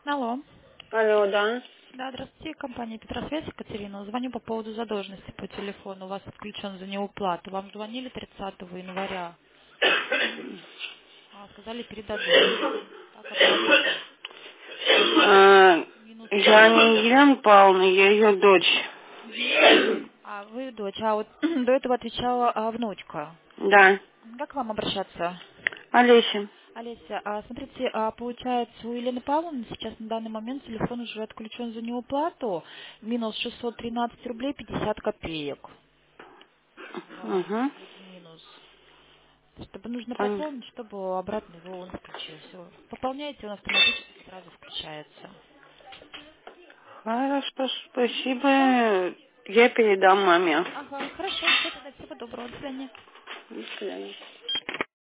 Алло. Алло, да. Да, здравствуйте, компания Петросвязь, Екатерина. Звоню по поводу задолженности по телефону. У вас отключен за неуплату. Вам звонили 30 января. Сказали, передадут. Так, оплата А, минус я 600. не Елена Павловна, я ее дочь. Мгм. А вы дочь. А вот до этого отвечала внучка. Да. Как к вам обращаться? Олеся. Олеся, смотрите, получается, у Елены Павловны сейчас на данный момент телефон уже отключен за неуплату. Минус 613 рублей 50 копеек. Угу. Вот минус. Чтобы нужно пополнить, чтобы обратно его он включился. Пополняете, он автоматически сразу включается. Хорошо, спасибо. Я передам маме. Ага, хорошо, все тогда, всего доброго, до свидания. До свидания.